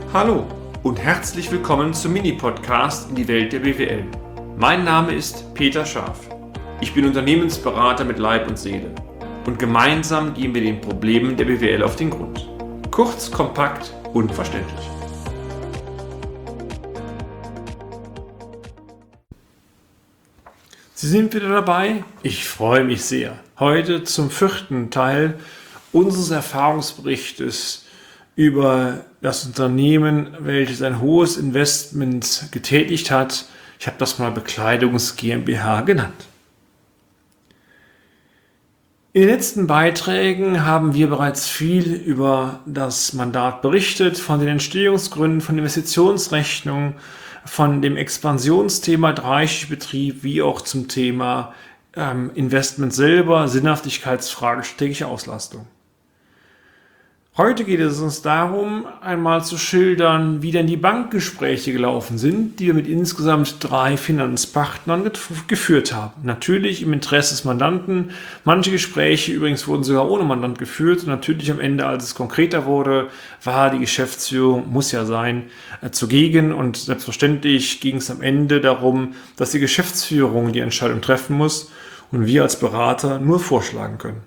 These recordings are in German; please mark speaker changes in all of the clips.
Speaker 1: Hallo und herzlich willkommen zum Mini-Podcast in die Welt der BWL. Mein Name ist Peter Scharf. Ich bin Unternehmensberater mit Leib und Seele und gemeinsam gehen wir den Problemen der BWL auf den Grund. Kurz, kompakt und verständlich. Sie sind wieder dabei? Ich freue mich sehr. Heute zum 4. Teil unseres Erfahrungsberichtes über das Unternehmen, welches ein hohes Investment getätigt hat. Ich habe das mal Bekleidungs GmbH genannt. In den letzten Beiträgen haben wir bereits viel über das Mandat berichtet, von den Entstehungsgründen, von Investitionsrechnungen, von dem Expansionsthema Dreischigbetrieb, wie auch zum Thema Investment selber, Sinnhaftigkeitsfrage, strategische Auslastung. Heute geht es uns darum, einmal zu schildern, wie denn die Bankgespräche gelaufen sind, die wir mit insgesamt 3 Finanzpartnern geführt haben. Natürlich im Interesse des Mandanten. Manche Gespräche übrigens wurden sogar ohne Mandant geführt. Und natürlich am Ende, als es konkreter wurde, war die Geschäftsführung, muss ja sein, zugegen. Und selbstverständlich ging es am Ende darum, dass die Geschäftsführung die Entscheidung treffen muss und wir als Berater nur vorschlagen können.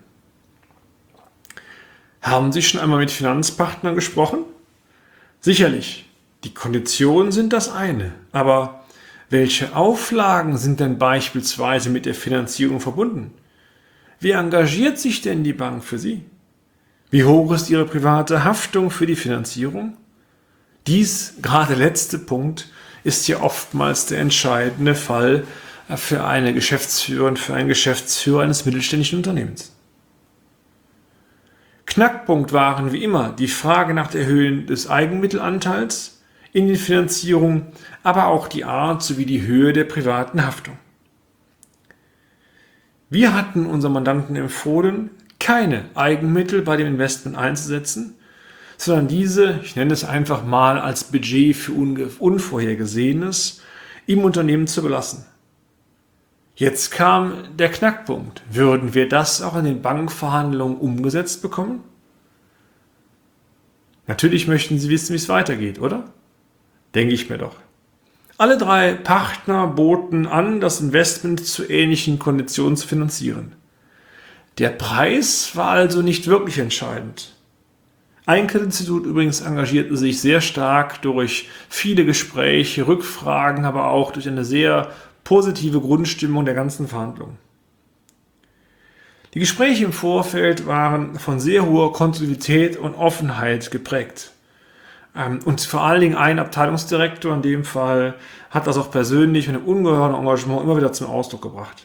Speaker 1: Haben Sie schon einmal mit Finanzpartnern gesprochen? Sicherlich, die Konditionen sind das eine, aber welche Auflagen sind denn beispielsweise mit der Finanzierung verbunden? Wie engagiert sich denn die Bank für Sie? Wie hoch ist Ihre private Haftung für die Finanzierung? Dies, gerade letzte Punkt, ist ja oftmals der entscheidende Fall für eine Geschäftsführerin, für einen Geschäftsführer eines mittelständischen Unternehmens. Knackpunkt waren wie immer die Frage nach der Höhe des Eigenmittelanteils in den Finanzierungen, aber auch die Art sowie die Höhe der privaten Haftung. Wir hatten unserem Mandanten empfohlen, keine Eigenmittel bei dem Investment einzusetzen, sondern diese, ich nenne es einfach mal als Budget für Unvorhergesehenes, im Unternehmen zu belassen. Jetzt kam der Knackpunkt. Würden wir das auch in den Bankverhandlungen umgesetzt bekommen? Natürlich möchten Sie wissen, wie es weitergeht, oder? Denke ich mir doch. Alle 3 Partner boten an, das Investment zu ähnlichen Konditionen zu finanzieren. Der Preis war also nicht wirklich entscheidend. Ein Kreditinstitut übrigens engagierte sich sehr stark durch viele Gespräche, Rückfragen, aber auch durch eine sehr positive Grundstimmung der ganzen Verhandlungen. Die Gespräche im Vorfeld waren von sehr hoher Kontinuität und Offenheit geprägt. Und vor allen Dingen ein Abteilungsdirektor in dem Fall hat das auch persönlich mit einem ungeheuren Engagement immer wieder zum Ausdruck gebracht.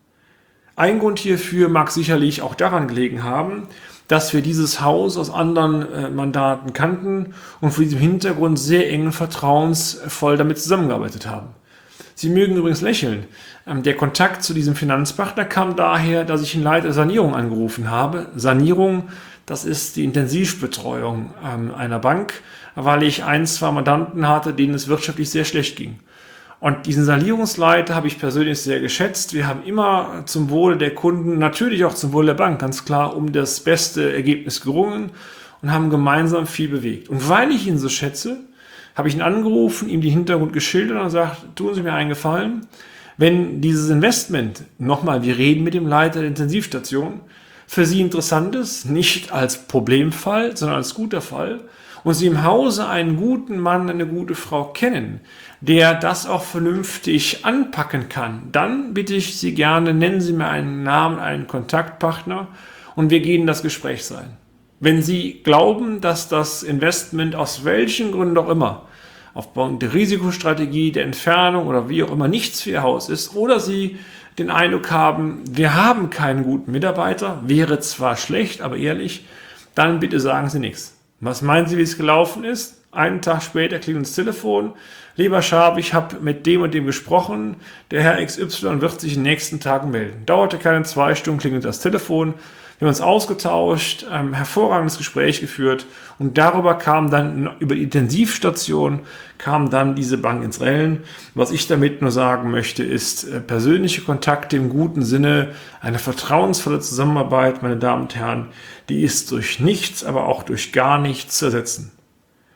Speaker 1: Ein Grund hierfür mag sicherlich auch daran gelegen haben, dass wir dieses Haus aus anderen Mandaten kannten und vor diesem Hintergrund sehr eng und vertrauensvoll damit zusammengearbeitet haben. Sie mögen übrigens lächeln. Der Kontakt zu diesem Finanzpartner kam daher, dass ich den Leiter der Sanierung angerufen habe. Sanierung, das ist die Intensivbetreuung einer Bank, weil ich 2 Mandanten hatte, denen es wirtschaftlich sehr schlecht ging. Und diesen Sanierungsleiter habe ich persönlich sehr geschätzt. Wir haben immer zum Wohle der Kunden, natürlich auch zum Wohle der Bank, ganz klar um das beste Ergebnis gerungen und haben gemeinsam viel bewegt. Und weil ich ihn so schätze, habe ich ihn angerufen, ihm die Hintergrund geschildert und gesagt, tun Sie mir einen Gefallen, wenn dieses Investment, nochmal, wir reden mit dem Leiter der Intensivstation, für Sie interessant ist, nicht als Problemfall, sondern als guter Fall, und Sie im Hause einen guten Mann, eine gute Frau kennen, der das auch vernünftig anpacken kann, dann bitte ich Sie gerne, nennen Sie mir einen Namen, einen Kontaktpartner und wir gehen in das Gespräch sein. Wenn Sie glauben, dass das Investment aus welchen Gründen auch immer, aufgrund der Risikostrategie, der Entfernung oder wie auch immer nichts für Ihr Haus ist, oder Sie den Eindruck haben, wir haben keinen guten Mitarbeiter, wäre zwar schlecht, aber ehrlich, dann bitte sagen Sie nichts. Was meinen Sie, wie es gelaufen ist? Einen Tag später klingelt das Telefon. Lieber Scharf, ich habe mit dem und dem gesprochen. Der Herr XY wird sich in den nächsten Tagen melden. Dauerte keine 2 Stunden, klingelt das Telefon. Wir haben uns ausgetauscht, ein hervorragendes Gespräch geführt und darüber kam dann, über die Intensivstation, kam dann diese Bank ins Rollen. Was ich damit nur sagen möchte, ist persönliche Kontakte im guten Sinne, eine vertrauensvolle Zusammenarbeit, meine Damen und Herren, die ist durch nichts, aber auch durch gar nichts zu ersetzen.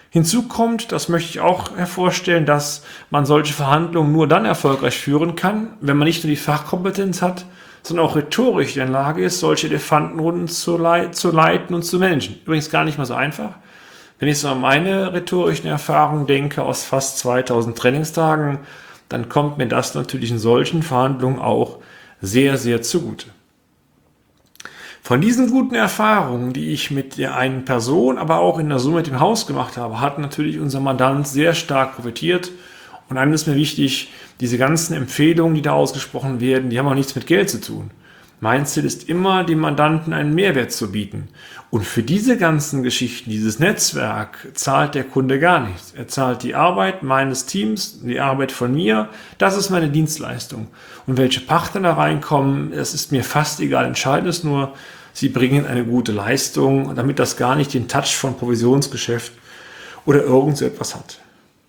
Speaker 1: Hinzu kommt, das möchte ich auch hervorstellen, dass man solche Verhandlungen nur dann erfolgreich führen kann, wenn man nicht nur die Fachkompetenz hat, sondern auch rhetorisch in der Lage ist, solche Elefantenrunden zu leiten und zu managen. Übrigens gar nicht mal so einfach. Wenn ich so an meine rhetorischen Erfahrungen denke aus fast 2000 Trainingstagen, dann kommt mir das natürlich in solchen Verhandlungen auch sehr, sehr zugute. Von diesen guten Erfahrungen, die ich mit der einen Person, aber auch in der Summe mit dem Haus gemacht habe, hat natürlich unser Mandant sehr stark profitiert. Und einem ist mir wichtig, diese ganzen Empfehlungen, die da ausgesprochen werden, die haben auch nichts mit Geld zu tun. Mein Ziel ist immer, dem Mandanten einen Mehrwert zu bieten. Und für diese ganzen Geschichten, dieses Netzwerk, zahlt der Kunde gar nichts. Er zahlt die Arbeit meines Teams, die Arbeit von mir. Das ist meine Dienstleistung. Und welche Partner da reinkommen, das ist mir fast egal. Entscheidend ist nur, sie bringen eine gute Leistung, damit das gar nicht den Touch von Provisionsgeschäft oder irgend so etwas hat.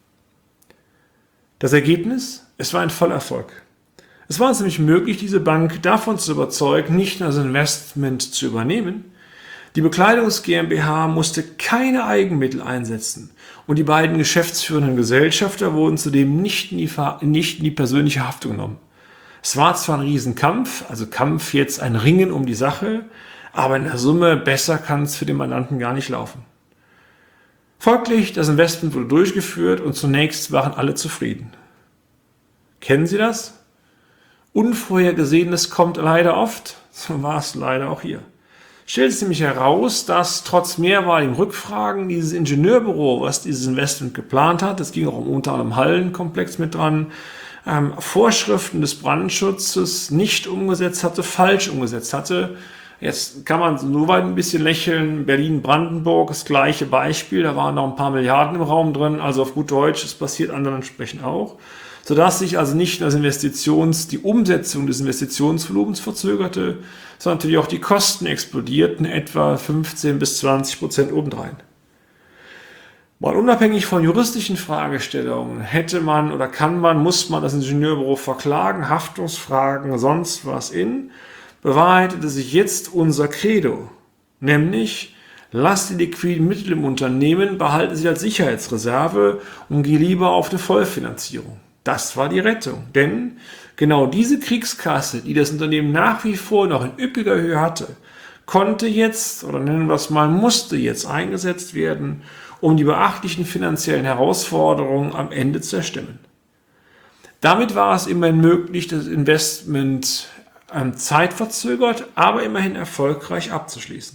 Speaker 1: Das Ergebnis? Es war ein Vollerfolg. Es war uns nämlich möglich, diese Bank davon zu überzeugen, nicht nur das Investment zu übernehmen. Die Bekleidungs GmbH musste keine Eigenmittel einsetzen und die beiden geschäftsführenden Gesellschafter wurden zudem nicht in die persönliche Haftung genommen. Es war zwar ein Riesenkampf, also Kampf jetzt ein Ringen um die Sache, aber in der Summe besser kann es für den Mandanten gar nicht laufen. Folglich, das Investment wurde durchgeführt und zunächst waren alle zufrieden. Kennen Sie das? Unvorhergesehenes kommt leider oft, so war es leider auch hier. Stellt sich nämlich heraus, dass trotz mehrmaligen Rückfragen dieses Ingenieurbüro, was dieses Investment geplant hat, es ging auch unter anderem Hallenkomplex mit dran, Vorschriften des Brandschutzes nicht umgesetzt hatte, falsch umgesetzt hatte. Jetzt kann man so weit ein bisschen lächeln, Berlin-Brandenburg, das gleiche Beispiel, da waren noch ein paar Milliarden im Raum drin, also auf gut Deutsch, es passiert anderen entsprechend auch. Sodass sich also nicht nur die Umsetzung des Investitionsvolumens verzögerte, sondern natürlich auch die Kosten explodierten, etwa 15-20% obendrein. Mal unabhängig von juristischen Fragestellungen hätte man oder muss man das Ingenieurbüro verklagen, Haftungsfragen, sonst was bewahrheitete sich jetzt unser Credo, nämlich lasst die liquiden Mittel im Unternehmen, behalten sie als Sicherheitsreserve und geh lieber auf eine Vollfinanzierung. Das war die Rettung, denn genau diese Kriegskasse, die das Unternehmen nach wie vor noch in üppiger Höhe hatte, konnte jetzt, oder nennen wir es mal, musste jetzt eingesetzt werden, um die beachtlichen finanziellen Herausforderungen am Ende zu erstemmen. Damit war es immerhin möglich, das Investment zeitverzögert, aber immerhin erfolgreich abzuschließen.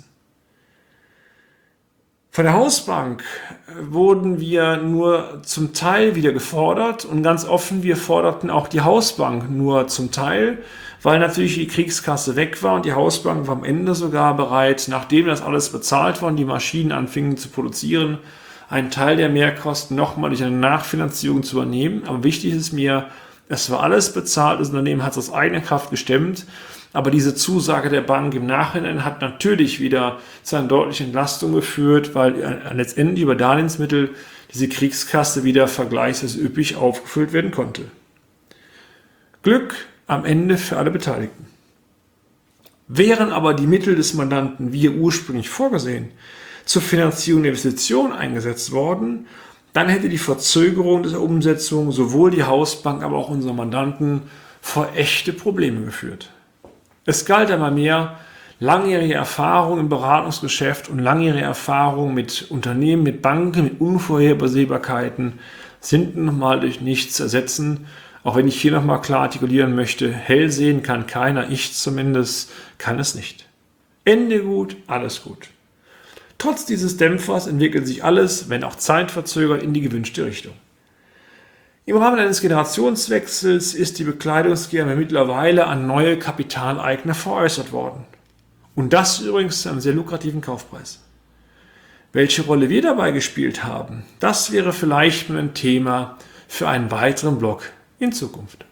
Speaker 1: Von der Hausbank wurden wir nur zum Teil wieder gefordert und ganz offen, wir forderten auch die Hausbank nur zum Teil, weil natürlich die Kriegskasse weg war und die Hausbank war am Ende sogar bereit, nachdem das alles bezahlt war und die Maschinen anfingen zu produzieren, einen Teil der Mehrkosten nochmal durch eine Nachfinanzierung zu übernehmen. Aber wichtig ist mir, es war alles bezahlt, das Unternehmen hat es aus eigener Kraft gestemmt. Aber diese Zusage der Bank im Nachhinein hat natürlich wieder zu einer deutlichen Entlastung geführt, weil letztendlich über Darlehensmittel diese Kriegskasse wieder vergleichsweise üppig aufgefüllt werden konnte. Glück am Ende für alle Beteiligten. Wären aber die Mittel des Mandanten, wie ursprünglich vorgesehen, zur Finanzierung der Investition eingesetzt worden, dann hätte die Verzögerung der Umsetzung sowohl die Hausbank, aber auch unsere Mandanten vor echte Probleme geführt. Es galt einmal mehr, langjährige Erfahrung im Beratungsgeschäft und langjährige Erfahrung mit Unternehmen, mit Banken, mit Unvorhersehbarkeiten sind nochmal durch nichts zu ersetzen. Auch wenn ich hier nochmal klar artikulieren möchte, hell sehen kann keiner, ich zumindest kann es nicht. Ende gut, alles gut. Trotz dieses Dämpfers entwickelt sich alles, wenn auch zeitverzögert, in die gewünschte Richtung. Im Rahmen eines Generationswechsels ist die Bekleidungs GmbH mittlerweile an neue Kapitaleigner veräußert worden. Und das übrigens zu einem sehr lukrativen Kaufpreis. Welche Rolle wir dabei gespielt haben, das wäre vielleicht mal ein Thema für einen weiteren Blog in Zukunft.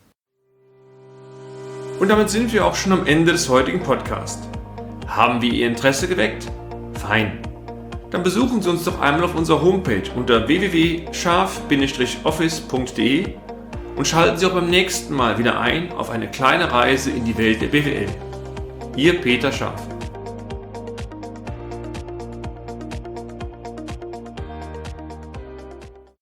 Speaker 1: Und damit sind wir auch schon am Ende des heutigen Podcasts. Haben wir Ihr Interesse geweckt? Fein. Dann besuchen Sie uns doch einmal auf unserer Homepage unter www.scharf-office.de und schalten Sie auch beim nächsten Mal wieder ein auf eine kleine Reise in die Welt der BWL. Ihr Peter Scharf.